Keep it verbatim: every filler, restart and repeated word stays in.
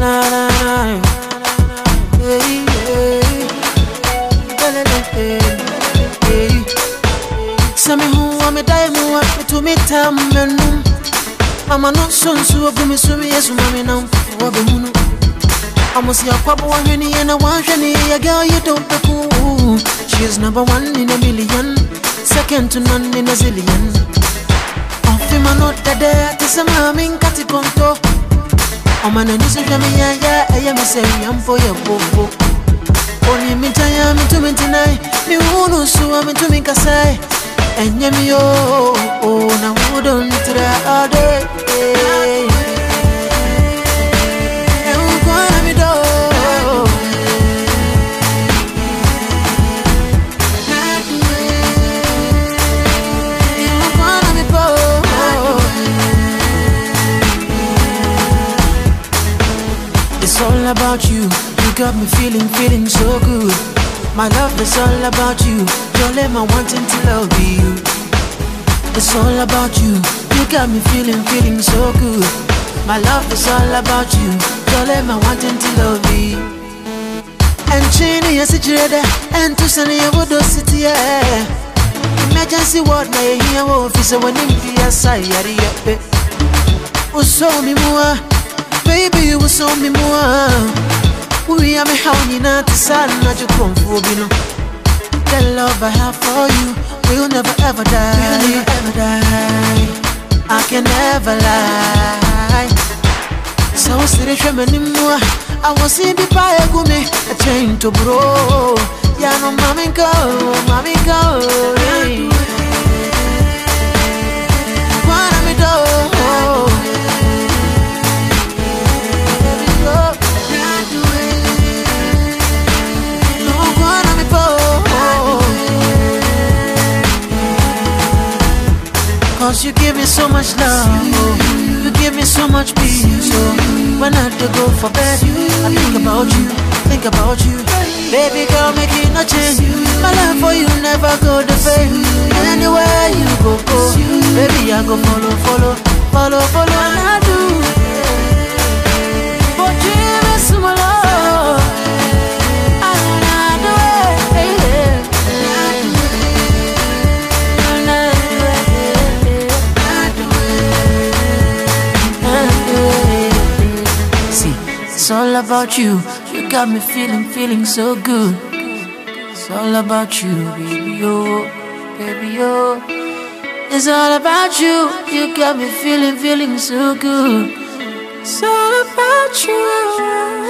na na na. Hey, hey. Hey, hey. Sami huwa me dai muwa to me tam menum. Mama no so so obu me so me yesu mama na wo be hunu. Amosi akwabo wanhwani na wanhwani ya girl you don't be cool. She's number one in a million, second to none in a zillion. Ofi mano dede ti se mami nkati konto. O mana ni se hwame ya ya eye me se yampo ye bobo. Oni mi tanya mi to mi tonight, mi hunu so mi to mi kasai. Enye mi yo, oh na wouldn't try all day. It's all about you, you got me feeling, feeling so good. My love is all about you, don't let my wanting to love you. It's all about you, you got me feeling, feeling so good. My love is all about you, don't let my wanting to love you. And Chini is a dreader, and to Sunny Wodo City. Emergency word, my here, officer, when in the side, oh, so me more. Baby, you was on me more. We are me how you not to sad not you come for you. The love I have for you will never ever die. Will never ever die. I can never lie. So serious anymore. I was in the fire with me a chain to bro. Yeah, no mommy go, mommy go. Wanna me do? Cause you give me so much love, oh. You give me so much peace, so when I do go for bed, I think about you, think about you. Baby girl, make it no change. My love for you never go to fade. Anywhere you go, go. Baby, I go follow, follow, follow, follow, and I do. But you give me some love, I don't know the way. It's all about you, you got me feeling, feeling so good. It's all about you, baby, oh, baby, oh. It's all about you, you got me feeling, feeling so good. It's all about you.